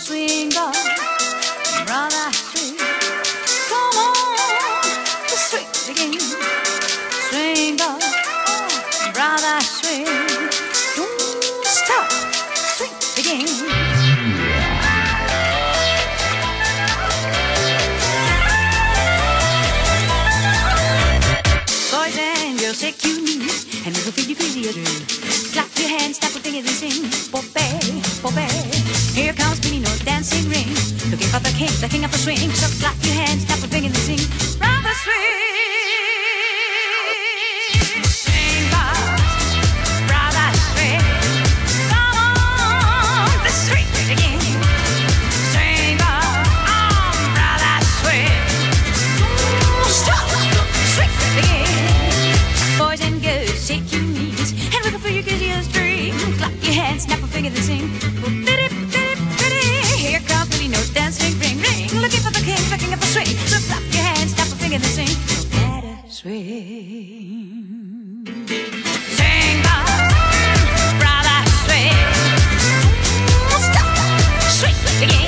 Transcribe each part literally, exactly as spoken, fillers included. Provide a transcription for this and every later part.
swing on, brother, swing. Come on, the swing again. Swing on, brother, swing. Don't stop, swing again. Boys and girls, shake your knees and move a pretty, pretty dream. Clap your hands, tap your fingers and sing. Popeye, Popeye. Here comes Beanie No dancing ring. Looking for the king, the king of the swing. So clap your hands, tap your fingers and sing. Brother swing. Swing, boss. Brother swing. Come on, the swing again. Swing, boss. Oh, brother swing. Don't stop, swing again. Boys and girls, shake your knees and wiggle for your Christmas dream. Clap your hands, snap a finger and sing. Bitty, bitty, bitty. Here comes Beanie No dancing ring, ring. Looking for the king, the king of the swing. So clap your hands, snap a finger and sing. Let us swing. Sing, boss, brother, swing. Don't stop, swing again.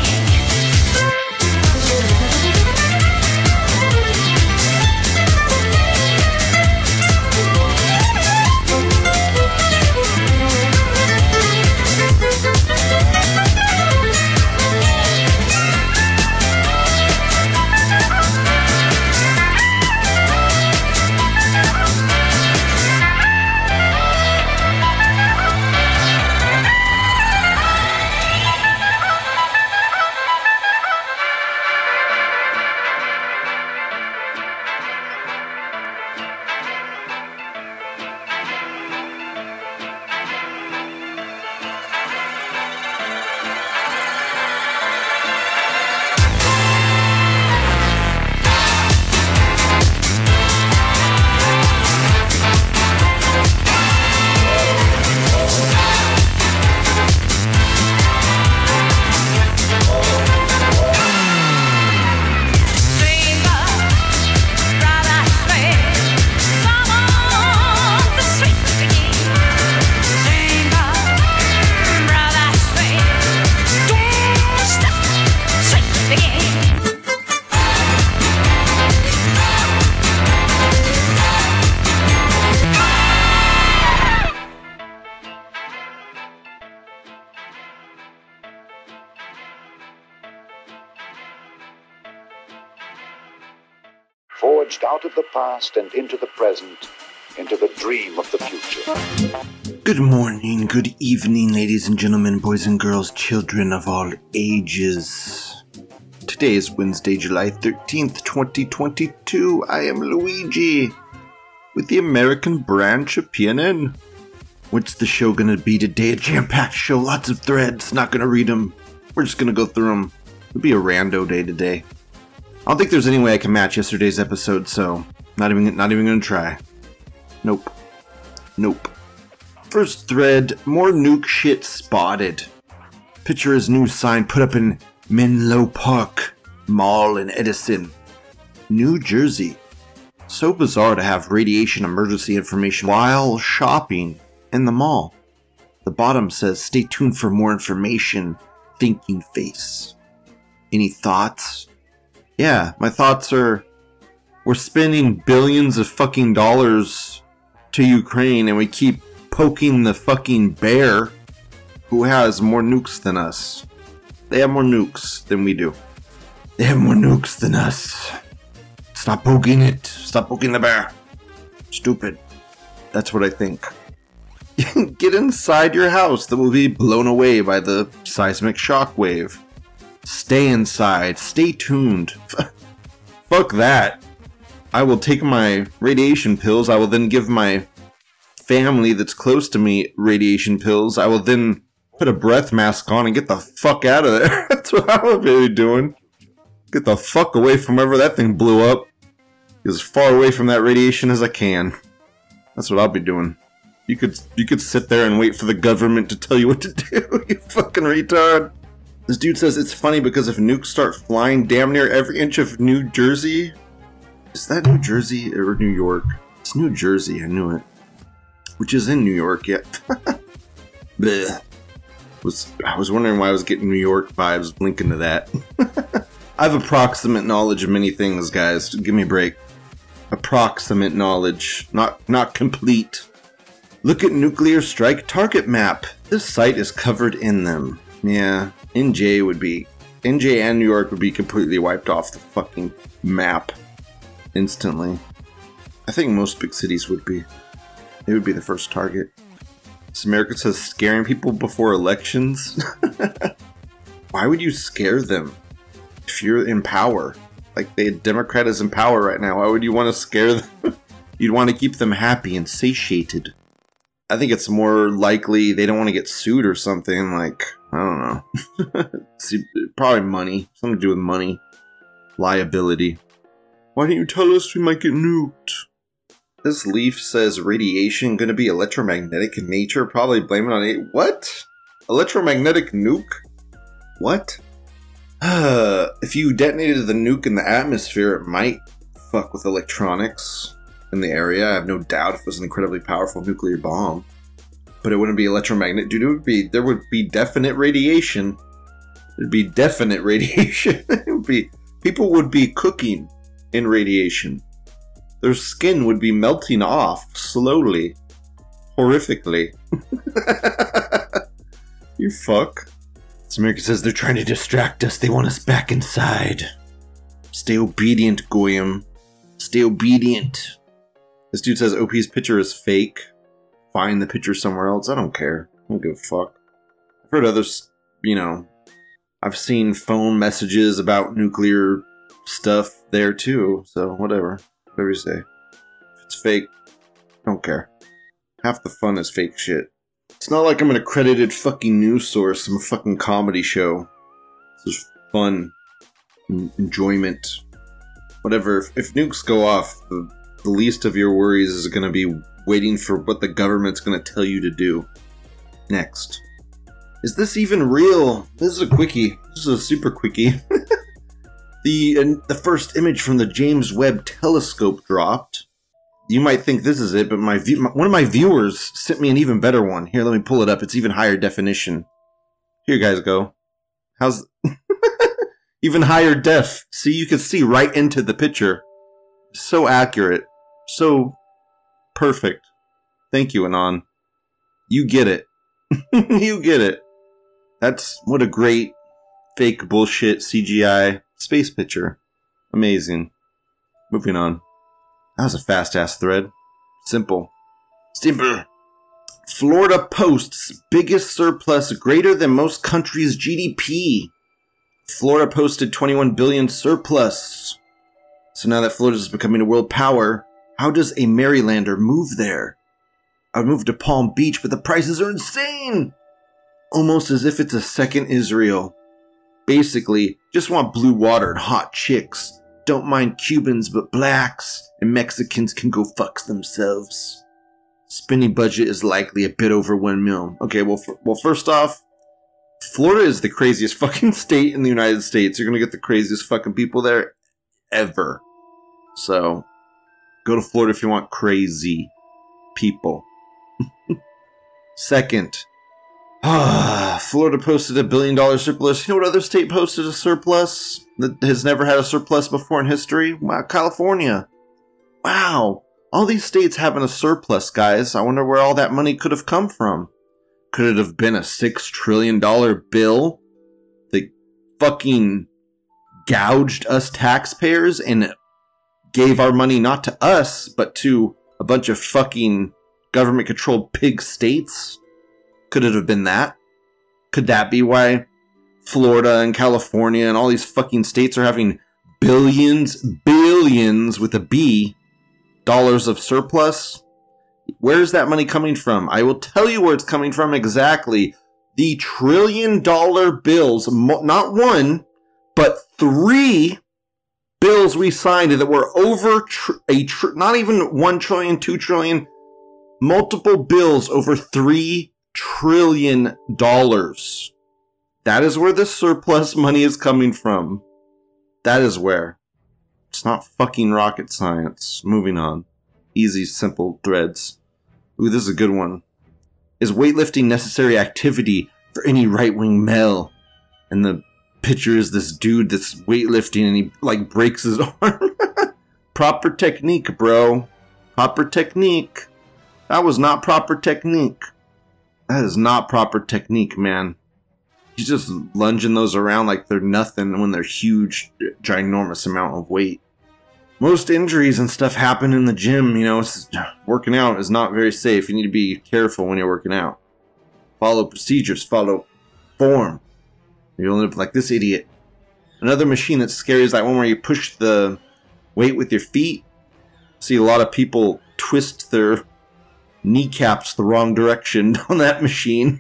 Forged out of the past and into the present, into the dream of the future. Good morning, good evening, ladies and gentlemen, boys and girls, children of all ages. Today is Wednesday, July thirteenth, twenty twenty-two. I am Luigi, with the American branch of P N N. What's the show gonna be today? A jam-packed show, lots of threads, not gonna read them. We're just gonna go through them. It'll be a rando day today. I don't think there's any way I can match yesterday's episode, so not even not even gonna try. Nope. Nope. First thread, more nuke shit spotted. Picture his new sign put up in Menlo Park Mall in Edison, New Jersey. So bizarre to have radiation emergency information while shopping in the mall. The bottom says, stay tuned for more information, thinking face. Any thoughts? Yeah, my thoughts are, we're spending billions of fucking dollars to Ukraine and we keep poking the fucking bear who has more nukes than us. They have more nukes than we do. They have more nukes than us. Stop poking it. Stop poking the bear. Stupid. That's what I think. Get inside your house that will be blown away by the seismic shock wave. Stay inside. Stay tuned. Fuck that. I will take my radiation pills. I will then give my family that's close to me radiation pills. I will then put a breath mask on and get the fuck out of there. That's what I will be doing. Get the fuck away from wherever that thing blew up. As far away from that radiation as I can. That's what I'll be doing. You could you could sit there and wait for the government to tell you what to do, you fucking retard. This dude says it's funny because if nukes start flying damn near every inch of New Jersey... Is that New Jersey or New York? It's New Jersey, I knew it. Which is in New York, yeah. Bleh. Was I was wondering why I was getting New York vibes linking to that. I have approximate knowledge of many things, guys. Give me a break. Approximate knowledge, not not complete. Look at nuclear strike target map. This site is covered in them. Yeah, N J would be... N J and New York would be completely wiped off the fucking map instantly. I think most big cities would be. It would be the first target. So America says scaring people before elections? Why would you scare them if you're in power? Like, the Democrat is in power right now. Why would you want to scare them? You'd want to keep them happy and satiated. I think it's more likely they don't want to get sued or something. Like, I don't know. See, probably money. Something to do with money. Liability. Why didn't you tell us we might get nuked? This leaf says radiation going to be electromagnetic in nature. Probably blame it on it. What? Electromagnetic nuke? What? Uh, if you detonated the nuke in the atmosphere, it might fuck with electronics in the area. I have no doubt if it was an incredibly powerful nuclear bomb. But it wouldn't be electromagnetic. Dude, it would be, there would be definite radiation. There'd be definite radiation. It would be, people would be cooking in radiation. Their skin would be melting off slowly. Horrifically. You fuck. America says they're trying to distract us. They want us back inside. Stay obedient, Goyim. Stay obedient. This dude says O P's picture is fake. Find the picture somewhere else. I don't care. I don't give a fuck. I've heard others, you know, I've seen phone messages about nuclear stuff there too. So whatever. Whatever you say. If it's fake, don't care. Half the fun is fake shit. It's not like I'm an accredited fucking news source. I'm a fucking comedy show. This is fun. Enjoyment. Whatever. If, if nukes go off, the, the least of your worries is going to be waiting for what the government's going to tell you to do. Next. Is this even real? This is a quickie. This is a super quickie. the, uh, the first image from the James Webb Telescope dropped. You might think this is it, but my, view, my one of my viewers sent me an even better one. Here, let me pull it up. It's even higher definition. Here you guys go. How's... even higher def. See, you can see right into the picture. So accurate. So perfect. Thank you, Anon. You get it. You get it. That's what a great fake bullshit C G I space picture. Amazing. Moving on. That was a fast-ass thread. Simple. Simple. Florida posts biggest surplus greater than most countries' G D P. Florida posted twenty-one billion dollars surplus. So now that Florida is becoming a world power, how does a Marylander move there? I would move to Palm Beach, but the prices are insane. Almost as if it's a second Israel. Basically, just want blue water and hot chicks. Don't mind Cubans, but blacks and Mexicans can go fuck themselves. Spending budget is likely a bit over one mil. Okay, well, for, well, first off, Florida is the craziest fucking state in the United States. You're gonna get the craziest fucking people there ever. So, go to Florida if you want crazy people. Second, ah, Florida posted a billion dollar surplus. You know what other state posted a surplus that has never had a surplus before in history? Wow, California. Wow. All these states having a surplus, guys. I wonder where all that money could have come from. Could it have been a six trillion dollars bill that fucking gouged us taxpayers and gave our money not to us, but to a bunch of fucking government-controlled pig states? Could it have been that? Could that be why Florida and California and all these fucking states are having billions, billions with a B, dollars of surplus? Where's that money coming from? I will tell you where it's coming from exactly. The trillion dollar bills, not one, but three bills we signed that were over tr- a tr- not even one trillion, two trillion, multiple bills over three trillion dollars. That is where the surplus money is coming from. That is where. It's not fucking rocket science. Moving on. Easy, simple threads. Ooh, this is a good one. Is weightlifting necessary activity for any right-wing male. And the picture is this dude that's weightlifting and he, like, breaks his arm. Proper technique, bro. Proper technique. That was not proper technique. That is not proper technique, man. He's just lunging those around like they're nothing when they're huge, ginormous amount of weight. Most injuries and stuff happen in the gym, you know. It's, working out is not very safe. You need to be careful when you're working out. Follow procedures, follow form. You'll end up like this idiot. Another machine that's scary is that one where you push the weight with your feet. See a lot of people twist their kneecaps the wrong direction on that machine.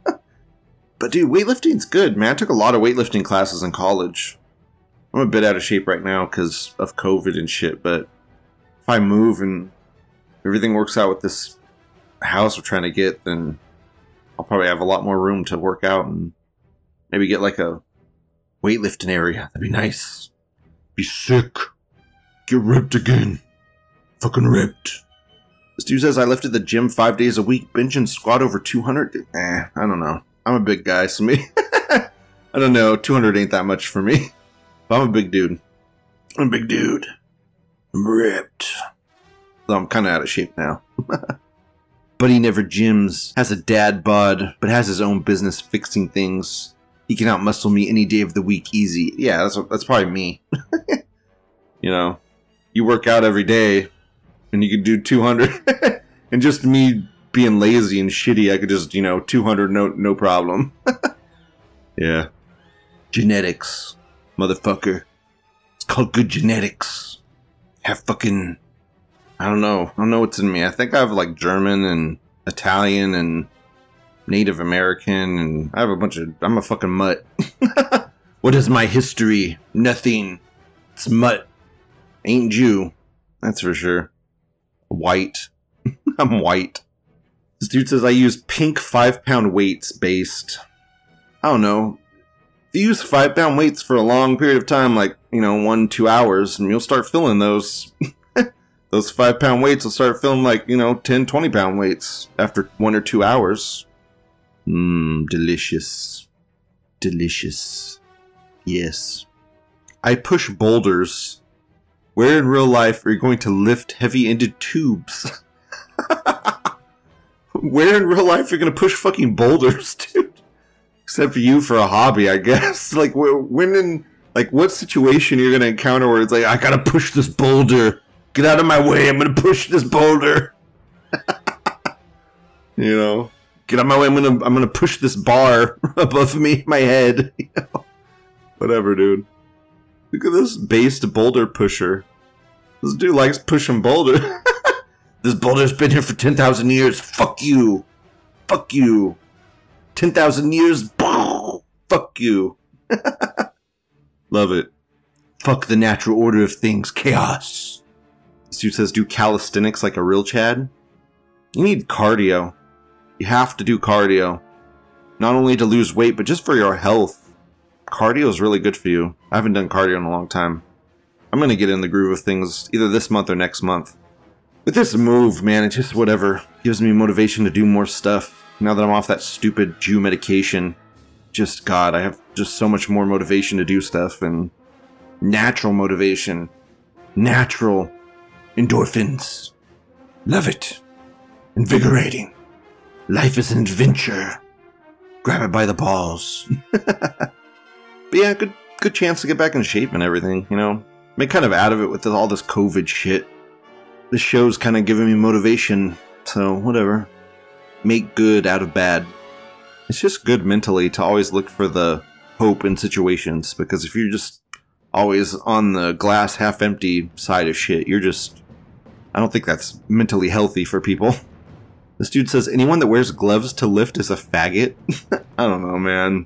But dude, weightlifting's good, man. I took a lot of weightlifting classes in college. I'm a bit out of shape right now because of COVID and shit, but if I move and everything works out with this house we're trying to get, then I'll probably have a lot more room to work out and maybe get like a weightlifting area. That'd be nice. Be sick. Get ripped again. Fucking ripped. This dude says I lifted the gym five days a week, bench and squat over two hundred. Eh, I don't know. I'm a big guy, so me. I don't know. two hundred ain't that much for me. But I'm a big dude. I'm a big dude. I'm ripped. Though I'm kind of out of shape now. But he never gyms, has a dad bod, but has his own business fixing things. He can outmuscle me any day of the week easy. Yeah, that's that's probably me. You know, you work out every day, and you could do two hundred. And just me being lazy and shitty, I could just, you know, two hundred, no, no problem. Yeah. Genetics, motherfucker. It's called good genetics. Have fucking... I don't know. I don't know what's in me. I think I have like German and Italian and Native American, and I have a bunch of... I'm a fucking mutt. What is my history? Nothing. It's mutt. Ain't Jew. That's for sure. White. I'm white. This dude says I use pink five pound weights based. I don't know. If you use five pound weights for a long period of time, like, you know, one, two hours, and you'll start feeling those... Those five pound weights will start feeling like, you know, ten, twenty pound weights after one or two hours. Mmm, delicious. Delicious. Yes. I push boulders. Where in real life are you going to lift heavy-ended tubes? Where in real life are you going to push fucking boulders, dude? Except for you for a hobby, I guess. Like, when in, like, what situation you're going to encounter where it's like, I gotta push this boulder. Get out of my way, I'm gonna push this boulder. You know, get out of my way, I'm gonna I'm gonna push this bar above me, my head. You know? Whatever, dude. Look at this based boulder pusher. This dude likes pushing boulders. This boulder's been here for ten thousand years. Fuck you. Fuck you. ten thousand years. Fuck you. Love it. Fuck the natural order of things. Chaos. This dude says do calisthenics like a real Chad. You need cardio. You have to do cardio. Not only to lose weight, but just for your health. Cardio is really good for you. I haven't done cardio in a long time. I'm going to get in the groove of things either this month or next month. With this move, man, it just whatever. Gives me motivation to do more stuff. Now that I'm off that stupid Jew medication. Just, God, I have just so much more motivation to do stuff. And natural motivation. Natural endorphins. Love it. Invigorating. Life is an adventure. Grab it by the balls. But yeah, good good chance to get back in shape and everything, you know. Make kind of out of it with all this COVID shit. This show's kind of giving me motivation, so whatever. Make good out of bad. It's just good mentally to always look for the hope in situations, because if you're just always on the glass half empty side of shit, you're just... I don't think that's mentally healthy for people. This dude says anyone that wears gloves to lift is a faggot. I don't know, man.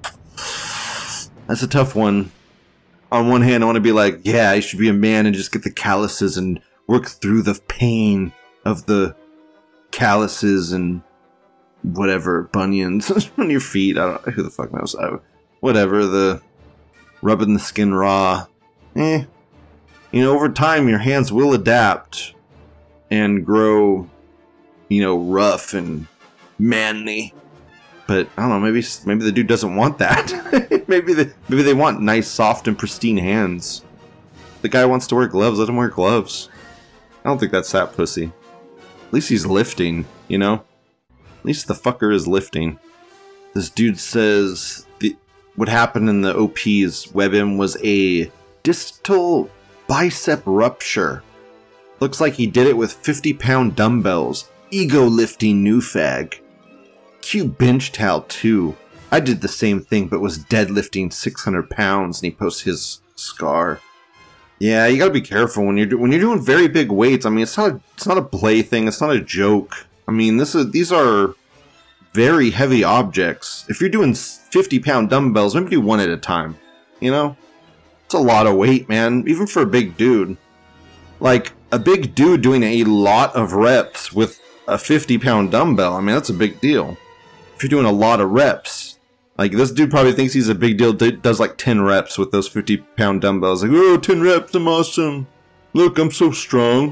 That's a tough one. On one hand, I want to be like, yeah, I should be a man and just get the calluses and work through the pain of the calluses and whatever, bunions on your feet. I don't who the fuck knows. I, whatever, the rubbing the skin raw. Eh. You know, over time, your hands will adapt and grow, you know, rough and manly. But I don't know, maybe maybe the dude doesn't want that. maybe they maybe they want nice, soft, and pristine hands. The guy wants to wear gloves, let him wear gloves. I don't think that's sap pussy. At least he's lifting, you know? At least the fucker is lifting. This dude says the, what happened in the O P's WebM was a distal bicep rupture. Looks like he did it with fifty pound dumbbells. Ego lifting new fag. Cute bench towel too. I did the same thing but was deadlifting six hundred pounds, and he posts his scar. Yeah, you gotta be careful when you're do- when you're doing very big weights. I mean, it's not a, it's not a play thing. It's not a joke. I mean, this is these are very heavy objects. If you're doing fifty pound dumbbells, maybe do one at a time. You know, it's a lot of weight, man. Even for a big dude, like a big dude doing a lot of reps with a fifty pound dumbbell. I mean, that's a big deal. If you're doing a lot of reps. Like, this dude probably thinks he's a big deal, d- does like ten reps with those fifty pound dumbbells. Like, oh, ten reps, I'm awesome. Look, I'm so strong.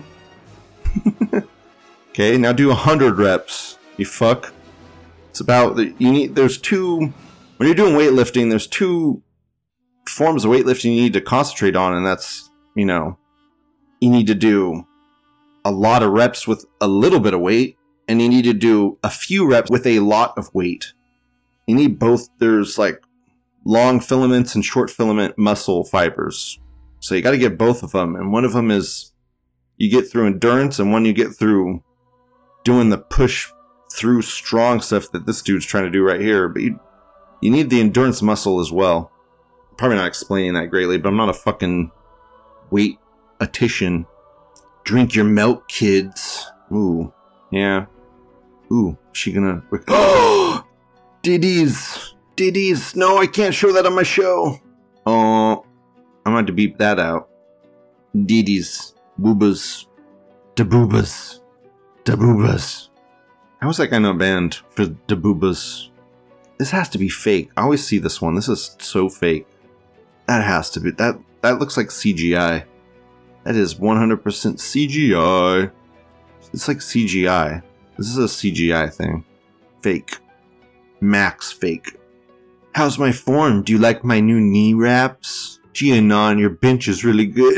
Okay, now do one hundred reps, you fuck. It's about, the, you need, there's two, when you're doing weightlifting, there's two forms of weightlifting you need to concentrate on, and that's, you know, you need to do a lot of reps with a little bit of weight, and you need to do a few reps with a lot of weight. You need both. There's like long filaments and short filament muscle fibers. So you got to get both of them. And one of them is you get through endurance, and one you get through doing the push through strong stuff that this dude's trying to do right here. But you, you need the endurance muscle as well. Probably not explaining that greatly, but I'm not a fucking weight-atician. Drink your milk, kids. Ooh. Yeah. Ooh. Is she gonna... Oh! Diddies! Diddies! No, I can't show that on my show! Oh, I'm going to beep that out. Diddies. Boobas. Da-boobas. Da-boobas. How is that guy not banned for da-boobas? This has to be fake. I always see this one. This is so fake. That has to be. That, that looks like C G I. That is one hundred percent C G I. It's like C G I. This is a C G I thing. Fake. Max fake. How's my form? Do you like my new knee wraps? Gee, Anon, your bench is really good.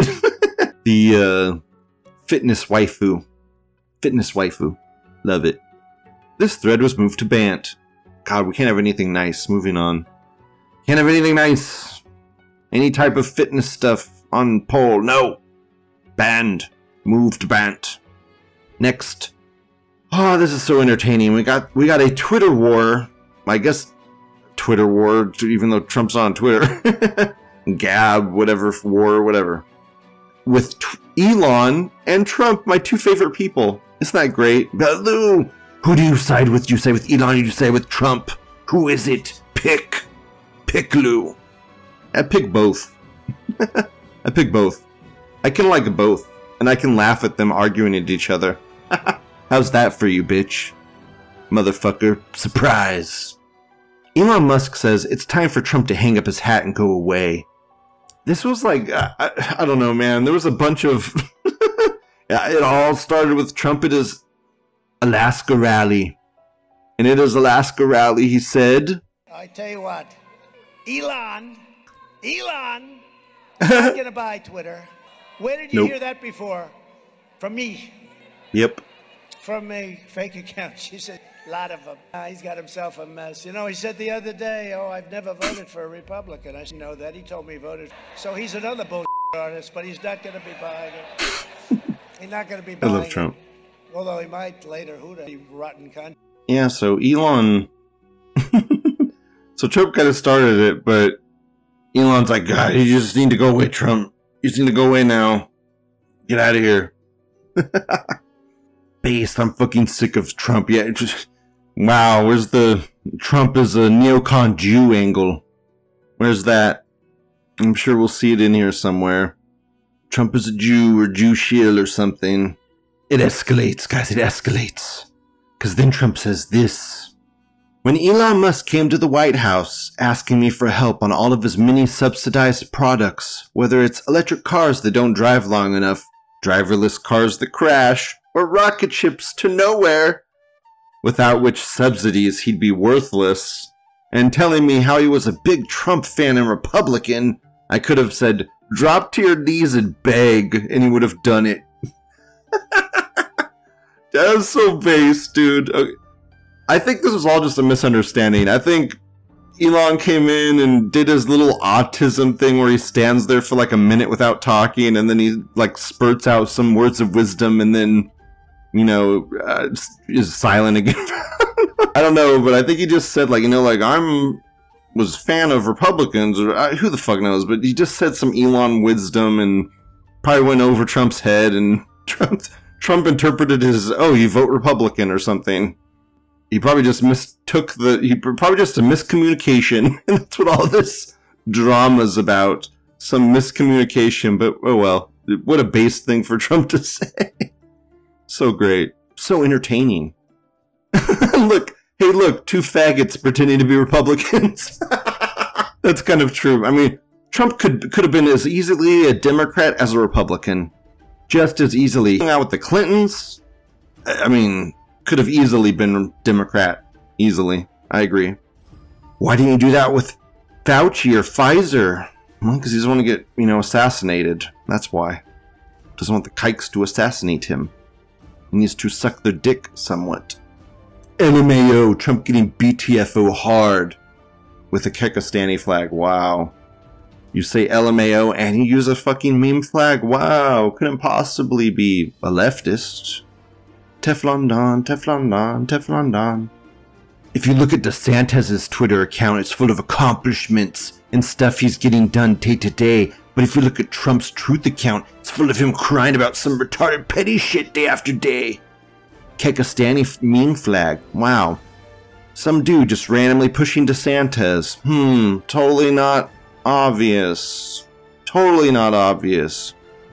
The uh, fitness waifu. Fitness waifu. Love it. This thread was moved to Bant. God, we can't have anything nice. Moving on. Can't have anything nice. Any type of fitness stuff on poll. No. Banned. Moved to Bant. Next. Oh, this is so entertaining. We got we got a Twitter war. I guess Twitter war, even though Trump's on Twitter. Gab, whatever, war, whatever. With t- Elon and Trump, my two favorite people. Isn't that great? Lou, who do you side with? Do you side with Elon or do you side with Trump? Who is it? Pick. Pick Lou. I pick both. I pick both. I can like both. And I can laugh at them arguing at each other. How's that for you, bitch? Motherfucker. Surprise. Elon Musk says it's time for Trump to hang up his hat and go away. This was like, I, I, I don't know, man. There was a bunch of... It all started with Trump at his Alaska rally. And at his Alaska rally, he said... I tell you what, Elon, Elon, I'm not going to buy Twitter. Where did you Nope. hear that before? From me. Yep. From a fake account. She said, a lot of them. Uh, he's got himself a mess. You know, he said the other day, oh, I've never voted for a Republican. I said, know that. He told me he voted. So he's another bullshit artist, but he's not going to be buying it. He's not going to be I buying love Trump. it. Although he might later. Who the rotten cunt. Yeah, so Elon... So Trump kind of started it, but Elon's like, God, you just need to go away, Trump. You just need to go away now. Get out of here. Based, I'm fucking sick of Trump. Yeah, just... Wow, where's the Trump is a neocon Jew angle? Where's that? I'm sure we'll see it in here somewhere. Trump is a Jew or Jew shield or something. It escalates, guys, it escalates. Because then Trump says this. When Elon Musk came to the White House asking me for help on all of his many subsidized products, whether it's electric cars that don't drive long enough, driverless cars that crash, or rocket ships to nowhere, without which subsidies he'd be worthless, and telling me how he was a big Trump fan and Republican, I could have said, drop to your knees and beg, and he would have done it. That was so base, dude. Okay. I think this was all just a misunderstanding. I think Elon came in and did his little autism thing where he stands there for like a minute without talking, and then he like spurts out some words of wisdom, and then, you know, uh, is silent again. I don't know, but I think he just said like, you know, like I'm was a fan of Republicans, or uh, who the fuck knows, but he just said some Elon wisdom and probably went over Trump's head, and Trump Trump interpreted his, oh, you vote Republican or something. He probably just mistook the, he probably just a miscommunication. And that's what all this drama's about. Some miscommunication, but oh well. What a base thing for Trump to say. So great. So entertaining. Look, hey look, two faggots pretending to be Republicans. That's kind of true. I mean, Trump could could have been as easily a Democrat as a Republican. Just as easily. Hung out with the Clintons. I mean, could have easily been Democrat. Easily. I agree. Why didn't you do that with Fauci or Pfizer? Well, because he doesn't want to get, you know, assassinated. That's why. Doesn't want the kikes to assassinate him. He needs to suck their dick somewhat. L M A O, Trump getting B T F O hard. With a Kekistani flag. Wow. You say L M A O and you use a fucking meme flag? Wow. Couldn't possibly be a leftist. Teflon Don, Teflon Don, Teflon Don. If you look at DeSantis' Twitter account, it's full of accomplishments and stuff he's getting done day to day. But if you look at Trump's Truth account, it's full of him crying about some retarded petty shit day after day. Kekistani meme flag. Wow. Some dude just randomly pushing DeSantis. Hmm, totally not obvious. Totally not obvious.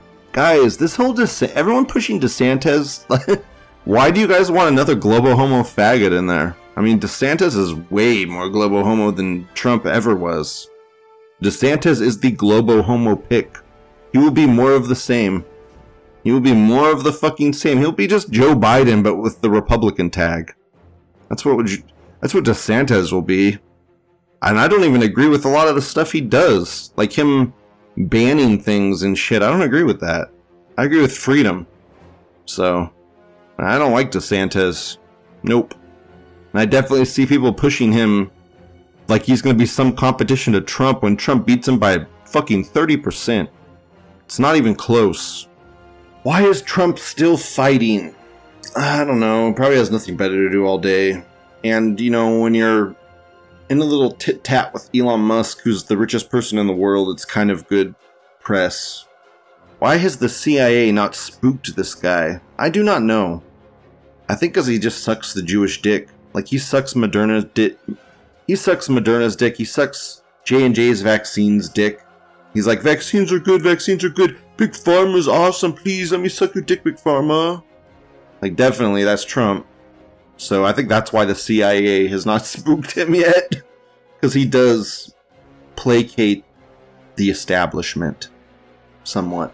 Guys, this whole DeSantis, everyone pushing DeSantis, why do you guys want another global homo faggot in there? I mean, DeSantis is way more global homo than Trump ever was. DeSantis is the global homo pick. He will be more of the same. He will be more of the fucking same. He'll be just Joe Biden, but with the Republican tag. That's what would you, that's what DeSantis will be. And I don't even agree with a lot of the stuff he does. Like him banning things and shit. I don't agree with that. I agree with freedom. So, I don't like DeSantis. Nope. And I definitely see people pushing him like he's going to be some competition to Trump when Trump beats him by fucking thirty percent. It's not even close. Why is Trump still fighting? I don't know. Probably has nothing better to do all day. And, you know, when you're in a little tit-tat with Elon Musk, who's the richest person in the world, it's kind of good press. Why has the C I A not spooked this guy? I do not know. I think because he just sucks the Jewish dick. Like, he sucks Moderna's dick. He sucks Moderna's dick. He sucks J and J's vaccines dick. He's like, vaccines are good, vaccines are good. Big Pharma's awesome. Please let me suck your dick, Big Pharma. Like, definitely, that's Trump. So I think that's why the C I A has not spooked him yet. Because he does placate the establishment somewhat.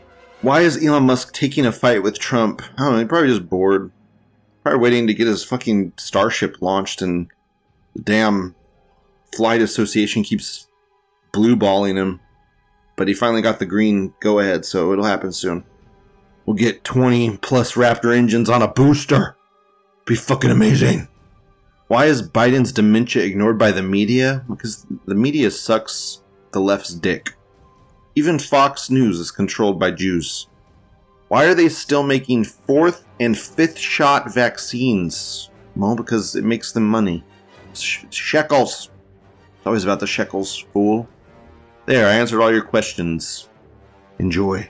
Why is Elon Musk taking a fight with Trump? I don't know, he's probably just bored. Probably waiting to get his fucking Starship launched, and the damn Flight Association keeps blue-balling him. But he finally got the green go-ahead, so it'll happen soon. We'll get twenty plus Raptor engines on a booster. Be fucking amazing. Why is Biden's dementia ignored by the media? Because the media sucks the left's dick. Even Fox News is controlled by Jews. Why are they still making fourth and fifth shot vaccines? Well, because it makes them money. Sh- shekels. It's always about the shekels, fool. There, I answered all your questions. Enjoy.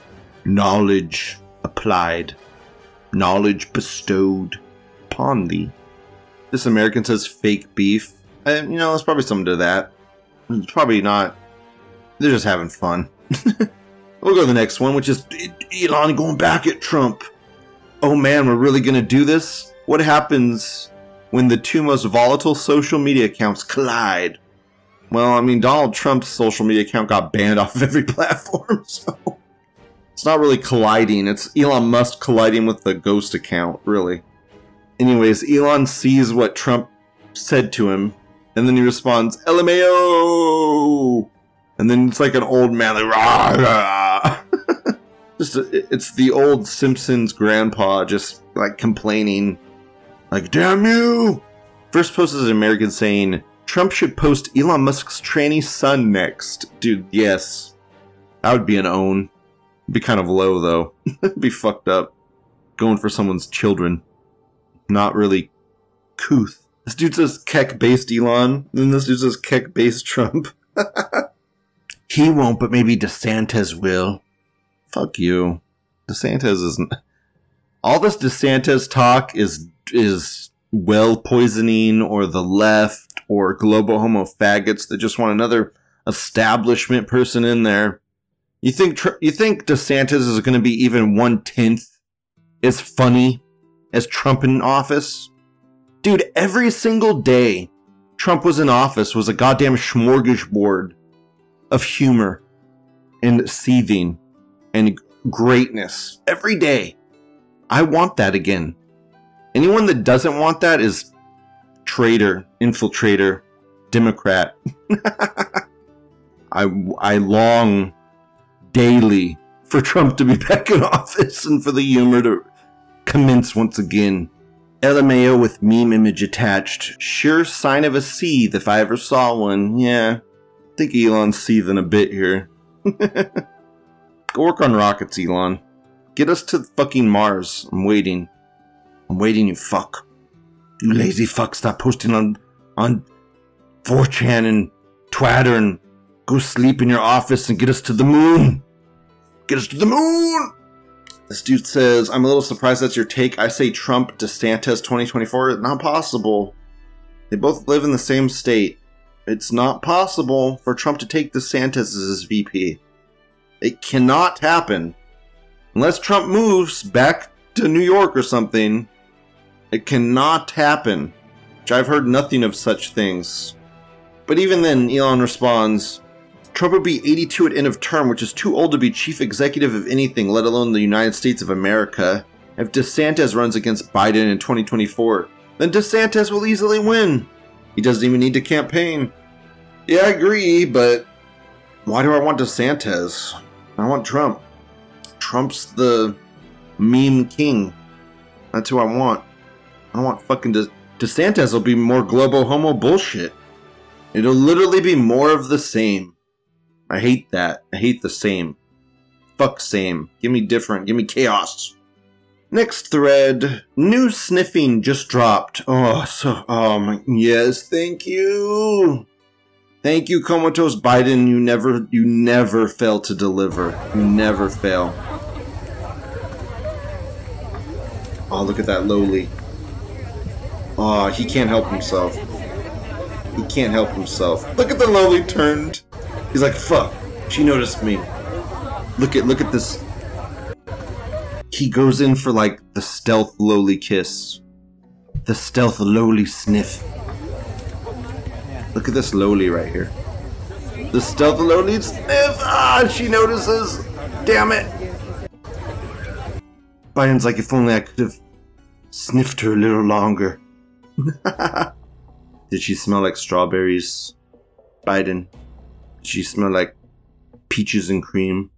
Knowledge applied. Knowledge bestowed upon thee. This American says fake beef. And, you know, there's probably something to that. It's probably not. They're just having fun. We'll go to the next one, which is Elon going back at Trump. Oh man, we're really going to do this? What happens when the two most volatile social media accounts collide? Well, I mean, Donald Trump's social media account got banned off of every platform, so it's not really colliding. It's Elon Musk colliding with the ghost account, really. Anyways, Elon sees what Trump said to him, and then he responds, L M A O! And then it's like an old man, like, rah, rah. Just a, it's the old Simpsons grandpa just like complaining, like, damn you! First post is an American saying, Trump should post Elon Musk's tranny son next. Dude, yes. That would be an own. It'd be kind of low, though. It'd be fucked up. Going for someone's children. Not really couth. This dude says Keck-based Elon, and then this dude says Keck-based Trump. He won't, but maybe DeSantis will. Fuck you. DeSantis isn't... All this DeSantis talk is is well poisoning, or the left, or global homo faggots that just want another establishment person in there. You think you think DeSantis is going to be even one-tenth as funny as Trump in office? Dude, every single day Trump was in office was a goddamn smorgasbord of humor and seething and greatness. Every day. I want that again. Anyone that doesn't want that is traitor, infiltrator, Democrat. I, I long daily for Trump to be back in office and for the humor to commence once again. L M A O with meme image attached. Sure sign of a seethe if I ever saw one. Yeah, I think Elon's seething a bit here. Go work on rockets, Elon. Get us to fucking Mars. I'm waiting. I'm waiting, you fuck. You lazy fuck, stop posting on on four chan and Twitter and go sleep in your office and get us to the moon. Get us to the moon! This dude says, I'm a little surprised that's your take. I say Trump, DeSantis twenty twenty-four. Not possible. They both live in the same state. It's not possible for Trump to take DeSantis as his V P. It cannot happen. Unless Trump moves back to New York or something, it cannot happen. Which I've heard nothing of such things. But even then, Elon responds, Trump would be eighty-two at end of term, which is too old to be chief executive of anything, let alone the United States of America. If DeSantis runs against Biden in twenty twenty-four, then DeSantis will easily win. He doesn't even need to campaign. Yeah, I agree, but why do I want DeSantis? I want Trump. Trump's the meme king. That's who I want. I don't want fucking De- DeSantis will be more global homo bullshit. It'll literally be more of the same. I hate that. I hate the same. Fuck same. Give me different. Give me chaos. Next thread. New sniffing just dropped. Oh, so, oh my, yes, thank you. Thank you, Comatose Biden. You never, you never fail to deliver. You never fail. Oh, look at that lowly. Oh, he can't help himself. He can't help himself. Look at the lowly turned. He's like, fuck. She noticed me. Look at, look at this. He goes in for like the stealth lowly kiss. The stealth lowly sniff. Look at this lowly right here. The stealth lowly sniff. Ah, she notices. Damn it. Biden's like, if only I could have sniffed her a little longer. Did she smell like strawberries? Biden. Did she smell like peaches and cream?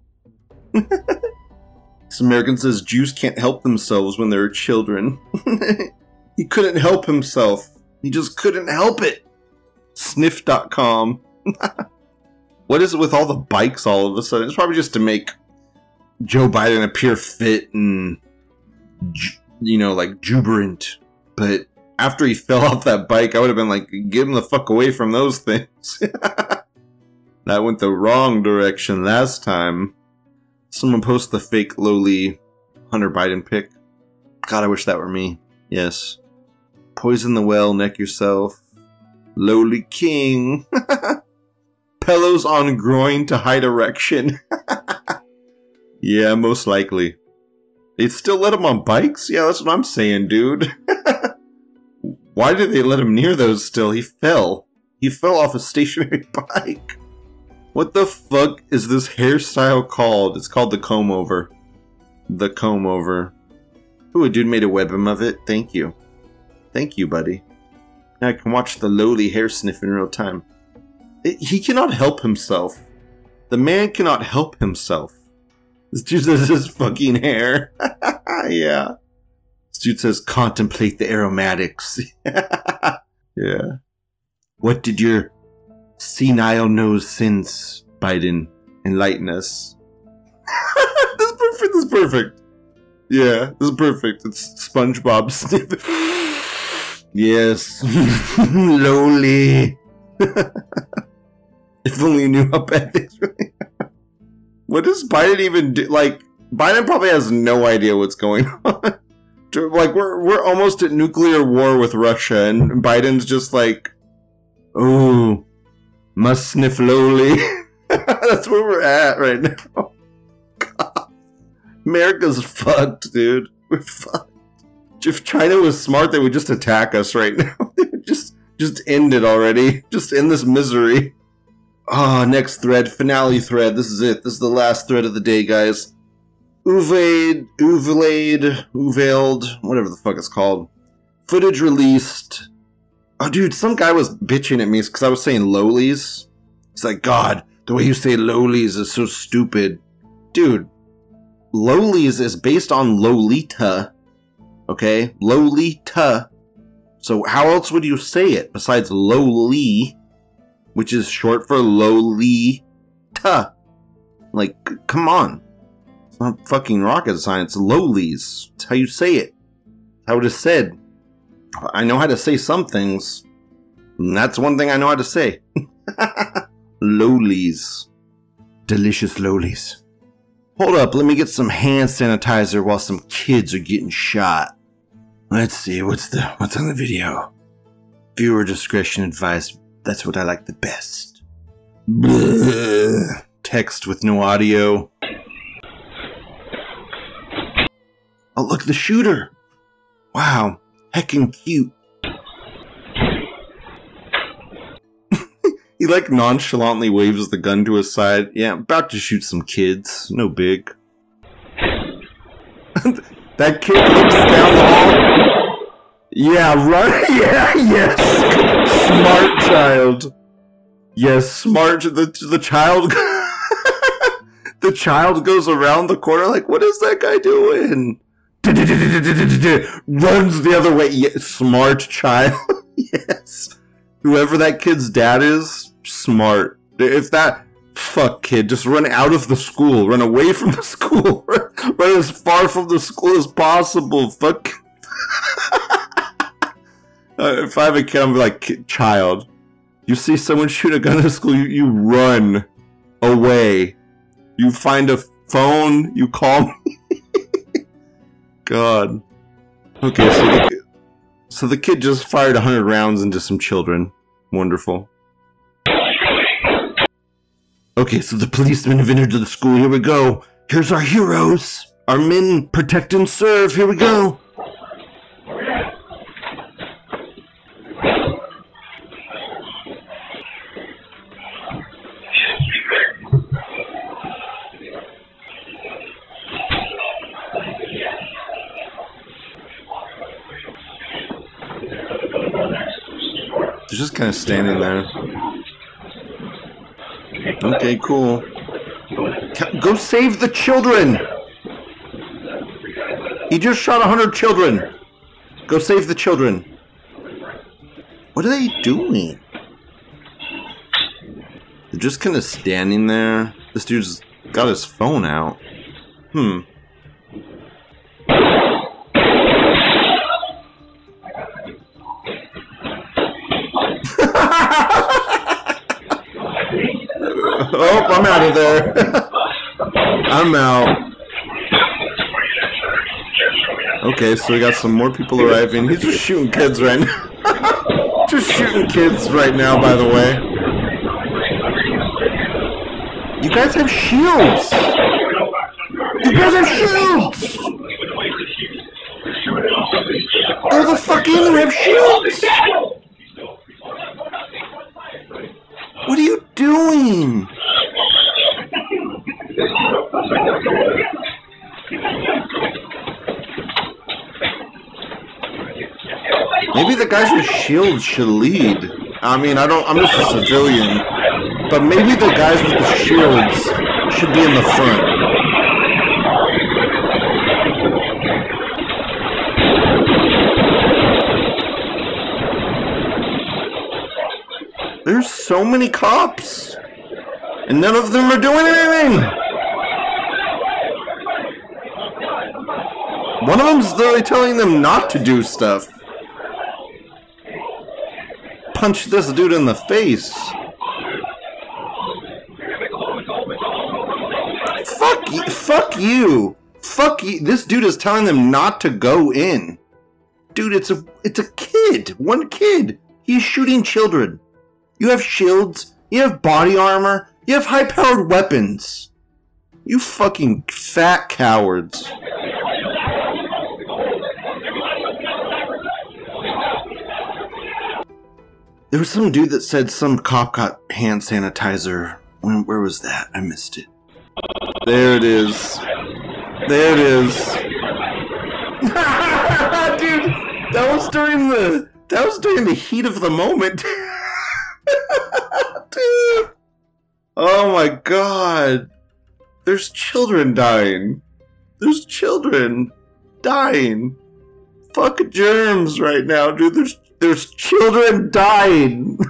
This American says Jews can't help themselves when they're children. He couldn't help himself. He just couldn't help it. Sniff dot com. What is it with all the bikes all of a sudden? It's probably just to make Joe Biden appear fit and, you know, like jubilant. But after he fell off that bike, I would have been like, get him the fuck away from those things. That went the wrong direction last time. Someone post the fake lowly Hunter Biden pic. God, I wish that were me. Yes. Poison the well, neck yourself. Lowly king. Pillows on groin to hide erection. Yeah, most likely. They'd still let him on bikes? Yeah, that's what I'm saying, dude. Why did they let him near those still? He fell. He fell off a stationary bike. What the fuck is this hairstyle called? It's called the comb over. The comb over. Ooh, a dude made a webm of it. Thank you. Thank you, buddy. Now I can watch the lowly hair sniff in real time. It, he cannot help himself. The man cannot help himself. This dude says his fucking hair. Yeah. This dude says contemplate the aromatics. Yeah. What did your senile nose sense, Biden? Enlighten us. This is perfect. This is perfect. Yeah, this is perfect. It's SpongeBob sniff. Yes. Lowly. If only you knew how bad things really are. What does Biden even do? Like, Biden probably has no idea what's going on. Like, we're we're almost at nuclear war with Russia, and Biden's just like, oh, must sniff lowly. That's where we're at right now. God. America's fucked, dude. We're fucked. If China was smart, they would just attack us right now. They would just, just end it already. Just end this misery. Ah, oh, next thread. Finale thread. This is it. This is the last thread of the day, guys. Uvade, Uvalade, Uvaled, whatever the fuck it's called. Footage released. Oh, dude, some guy was bitching at me because I was saying lowlies. He's like, God, the way you say lowlies is so stupid. Dude, lowlies is based on Lolita. Okay? Lolita. So how else would you say it besides lowly, which is short for Lolita? Like, c- come on. It's not fucking rocket science. Lowlies. It's how you say it. How it is said. I know how to say some things. And that's one thing I know how to say. Lowlies. Delicious lowlies. Hold up, let me get some hand sanitizer while some kids are getting shot. Let's see, what's the what's on the video? Viewer discretion advised. That's what I like the best. Bleh. Text with no audio. Oh, look, the shooter. Wow, heckin' cute. He like nonchalantly waves the gun to his side. Yeah, I'm about to shoot some kids. No big. That kid looks down the hall. Yeah, right. Yeah, yes. Smart child. Yes, smart. The the child. The child goes around the corner like, what is that guy doing? Runs the other way. Yeah, smart child. Yes. Whoever that kid's dad is, smart. If that... Fuck, kid. Just run out of the school. Run away from the school. Run as far from the school as possible. Fuck. uh, if I have a kid, I'm like, child. You see someone shoot a gun in school, you, you run away. You find a phone, you call me. God. Okay, so the, so the kid just fired one hundred rounds into some children. Wonderful. Okay, so the policemen have entered the school. Here we go. Here's our heroes. Our men protect and serve. Here we go. They're just kind of standing there. Okay, cool. Go save the children! He just shot a hundred children! Go save the children. What are they doing? They're just kind of standing there. This dude's got his phone out. Hmm. Oh, I'm out of there. I'm out. Okay, so we got some more people arriving. He's just shooting kids right now. Just shooting kids right now, by the way. You guys have shields! You guys have shields! Go the fuck in, we have shields! What are you doing? Maybe the guys with shields should lead. I mean, I don't, I'm just a civilian. But maybe the guys with the shields should be in the front. There's so many cops. And none of them are doing anything. One of them's literally telling them not to do stuff. Punch this dude in the face. Fuck you. Fuck you. Fuck you. This dude is telling them not to go in. Dude, it's a it's a kid. One kid. He's shooting children. You have shields. You have body armor. You have high-powered weapons. You fucking fat cowards. There was some dude that said some cop got hand sanitizer. When, where was that? I missed it. There it is. There it is. Dude, that was during the that was during the heat of the moment. Dude. Oh my god. There's children dying. There's children dying. Fuck germs right now, dude. There's There's children dying.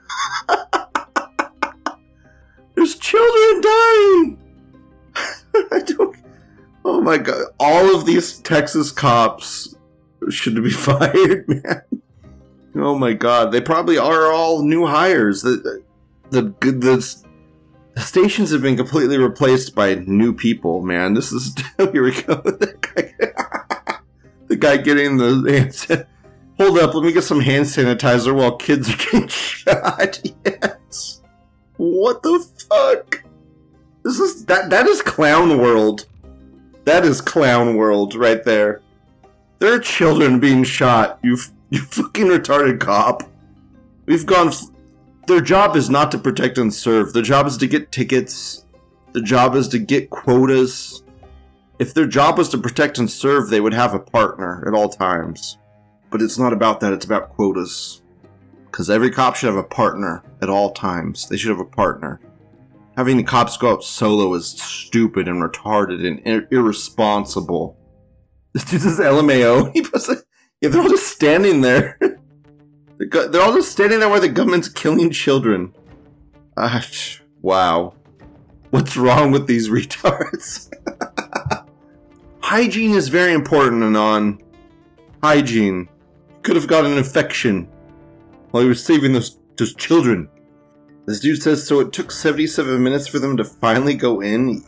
There's children dying. I don't. Oh my god! All of these Texas cops should be fired, man. Oh my god! They probably are all new hires. The the the, the stations have been completely replaced by new people, man. This is here we go. The guy, the guy getting the. Hold up, let me get some hand sanitizer while kids are getting shot. Yes. What the fuck? This is that that is clown world. That is clown world right there. There are children being shot. You you fucking retarded cop. We've gone f- their job is not to protect and serve. Their job is to get tickets. Their job is to get quotas. If their job was to protect and serve, they would have a partner at all times. But it's not about that, it's about quotas. Because every cop should have a partner at all times. They should have a partner. Having the cops go out solo is stupid and retarded and ir- irresponsible. This dude is L M A O. He puts a, yeah, they're all just standing there. they're, go- they're all just standing there where the government's killing children. Uh, wow. What's wrong with these retards? Hygiene is very important, Anon. Hygiene. Could have got an infection while he was saving those, those children. This dude says, so it took seventy-seven minutes for them to finally go in.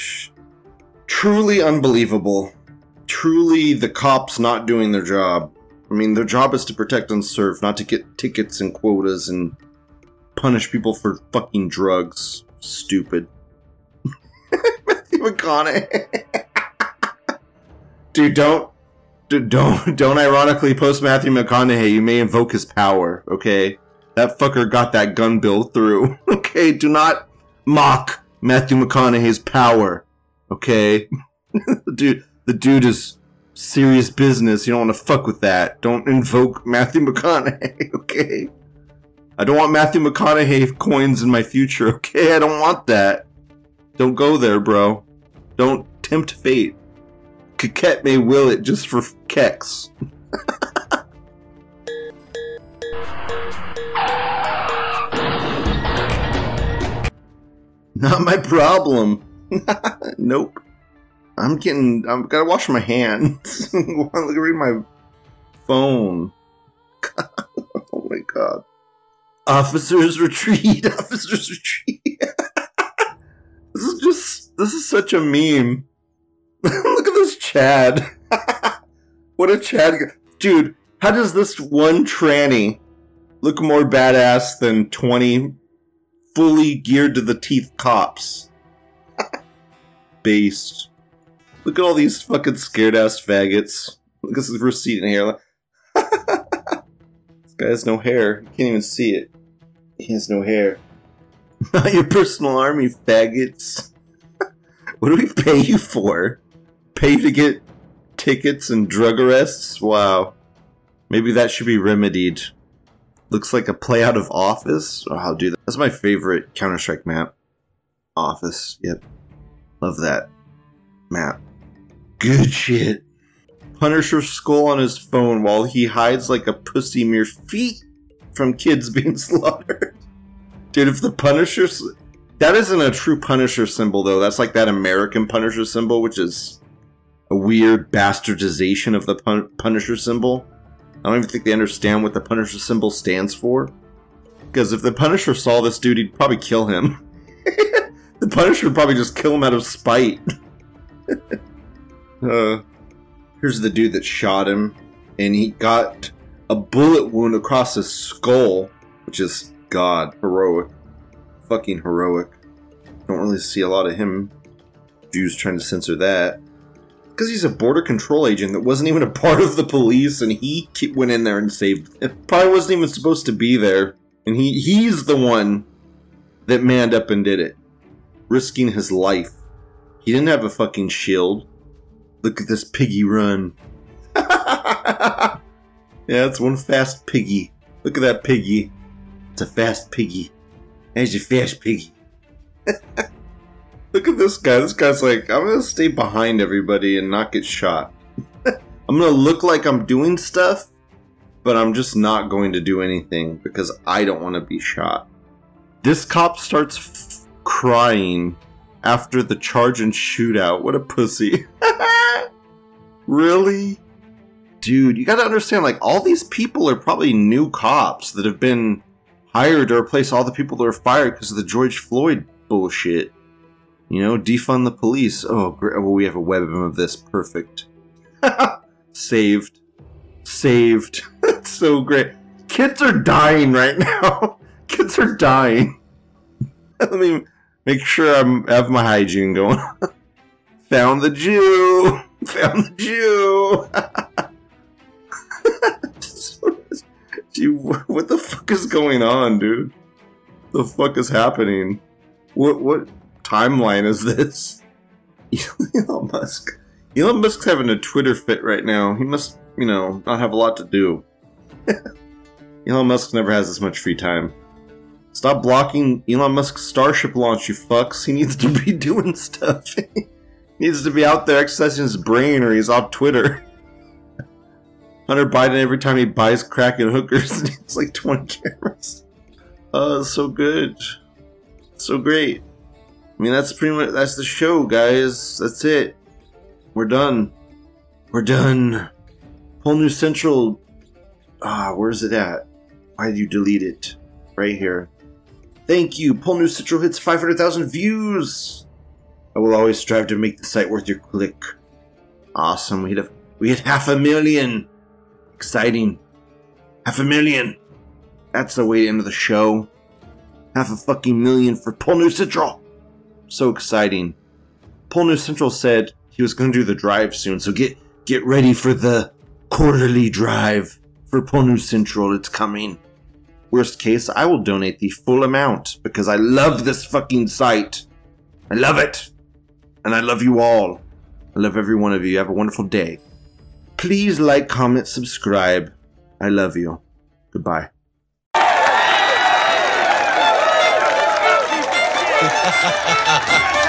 Truly unbelievable. Truly the cops not doing their job. I mean, their job is to protect and serve, not to get tickets and quotas and punish people for fucking drugs. Stupid. Matthew McConaughey. Dude, don't. Don't don't ironically post Matthew McConaughey. You may invoke his power, okay? That fucker got that gun bill through, okay? Do not mock Matthew McConaughey's power, okay? the dude, the dude is serious business. You don't want to fuck with that. Don't invoke Matthew McConaughey, okay? I don't want Matthew McConaughey coins in my future, okay? I don't want that. Don't go there, bro. Don't tempt fate. Coquette may will it just for kecks. Not my problem. Nope. I'm getting. I'm gotta wash my hands. Look at read my phone. Oh my god. Officers retreat. Officers retreat. This is just. This is such a meme. Look at this Chad. What a Chad. Dude, how does this one tranny look more badass than twenty fully geared to the teeth cops? Based. Look at all these fucking scared ass faggots. Look at this receipt in here. This guy has no hair. You can't even see it. He has no hair. Not your personal army, faggots. What do we pay you for? Pay you to get tickets and drug arrests? Wow. Maybe that should be remedied. Looks like a play out of Office. Oh, I'll do that. That's my favorite Counter-Strike map. Office. Yep. Love that map. Good shit. Punisher skull on his phone while he hides like a pussy mere feet from kids being slaughtered. Dude, if the Punisher... That isn't a true Punisher symbol, though. That's like that American Punisher symbol, which is a weird bastardization of the pun- Punisher symbol. I don't even think they understand what the Punisher symbol stands for. Because if the Punisher saw this dude, he'd probably kill him. The Punisher would probably just kill him out of spite. uh, here's the dude that shot him. And he got a bullet wound across his skull. Which is, God, heroic. Fucking heroic. Don't really see a lot of him. Jews trying to censor that. Because he's a border control agent that wasn't even a part of the police, and he went in there and saved him. Probably wasn't even supposed to be there. And he he's the one that manned up and did it. Risking his life. He didn't have a fucking shield. Look at this piggy run. Yeah, it's one fast piggy. Look at that piggy. It's a fast piggy. There's your fast piggy. Look at this guy. This guy's like, I'm going to stay behind everybody and not get shot. I'm going to look like I'm doing stuff, but I'm just not going to do anything because I don't want to be shot. This cop starts f- crying after the charge and shootout. What a pussy. Really? Dude, you got to understand, like, all these people are probably new cops that have been hired to replace all the people that were fired because of the George Floyd bullshit. You know, defund the police. Oh, great. Well, we have a weapon of this. Perfect. Saved. Saved. That's so great. Kids are dying right now. Kids are dying. Let me make sure I have my hygiene going. Found the Jew. Found the Jew. Gee, what the fuck is going on, dude? The fuck is happening? What what timeline is this? Elon Musk. Elon Musk's having a Twitter fit right now. He must, you know, not have a lot to do. Elon Musk never has this much free time. Stop blocking Elon Musk's Starship launch, you fucks. He needs to be doing stuff. He needs to be out there exercising his brain or he's off Twitter. Hunter Biden, every time he buys crack and hookers, it's like twenty cameras. Oh, it's so good. So great. I mean, that's pretty much, that's the show, guys. That's it. We're done. We're done. Whole News Central. Ah, where's it at? Why did you delete it? Right here. Thank you. Poll News Central hits five hundred thousand views. I will always strive to make the site worth your click. Awesome. We hit, a, we hit half a million. Exciting. Half a million. That's the way to end the show. Half a fucking million for Poll News Central. So exciting. Poll News Central said he was going to do the drive soon, so get get ready for the quarterly drive for Poll News Central. It's coming. Worst case, I will donate the full amount because I love this fucking site. I love it. And I love you all. I love every one of you. Have a wonderful day. Please like, comment, subscribe. I love you. Goodbye. Ha ha ha ha!